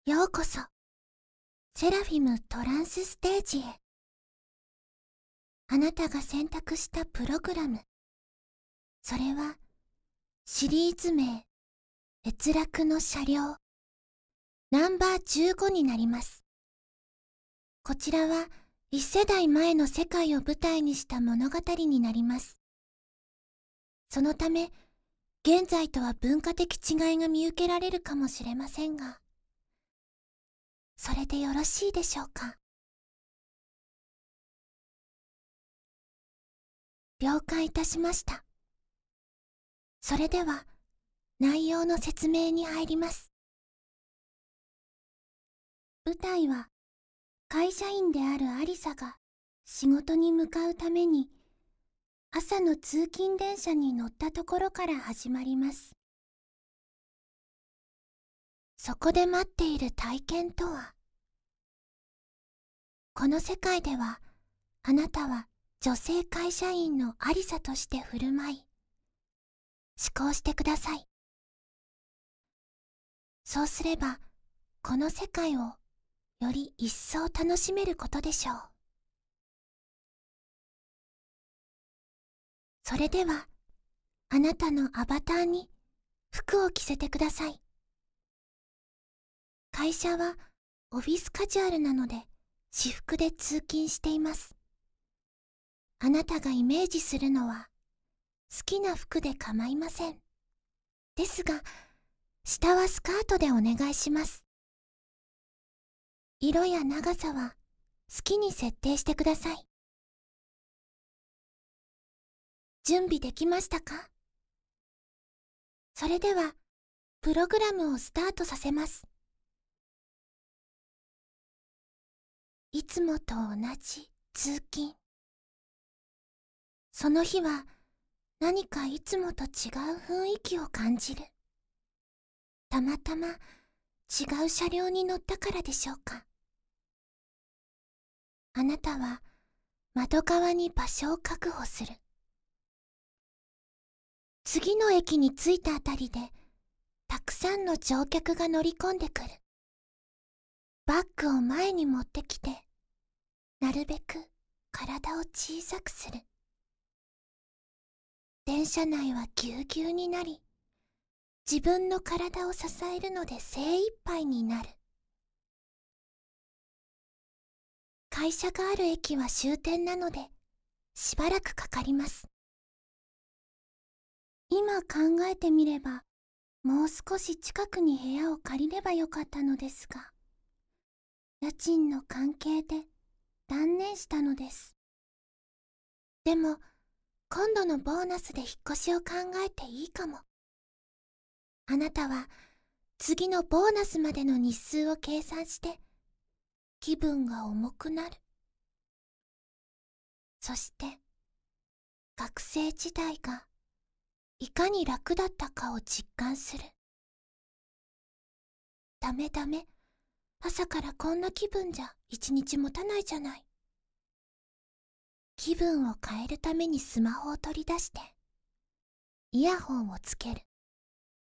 ようこそ、セラフィムトランスステージへ。あなたが選択したプログラム、それはシリーズ名閲楽の車両ナンバー15になります。こちらは1世代前の世界を舞台にした物語になります。そのため現在とは文化的違いが見受けられるかもしれませんが、それでよろしいでしょうか。了解いたしました。それでは内容の説明に入ります。舞台は会社員であるアリサが仕事に向かうために朝の通勤電車に乗ったところから始まります。そこで待っている体験とは、この世界ではあなたは女性会社員のアリサとして振る舞い思考してください。そうすればこの世界をより一層楽しめることでしょう。それではあなたのアバターに服を着せてください。会社はオフィスカジュアルなので私服で通勤しています。あなたがイメージするのは好きな服で構いません。ですが下はスカートでお願いします。色や長さは好きに設定してください。準備できましたか？それではプログラムをスタートさせます。いつもと同じ通勤。その日は何かいつもと違う雰囲気を感じる。たまたま違う車両に乗ったからでしょうか。あなたは窓側に場所を確保する。次の駅に着いたあたりでたくさんの乗客が乗り込んでくる。バッグを前に持ってきてなるべく体を小さくする。電車内はぎゅうぎゅうになり、自分の体を支えるので精一杯になる。会社がある駅は終点なのでしばらくかかります。今考えてみればもう少し近くに部屋を借りればよかったのですが、家賃の関係で断念したのです。でも今度のボーナスで引っ越しを考えていいかも。あなたは次のボーナスまでの日数を計算して気分が重くなる。そして学生時代がいかに楽だったかを実感する。ダメダメ、朝からこんな気分じゃ一日持たないじゃない。気分を変えるためにスマホを取り出してイヤホンをつける。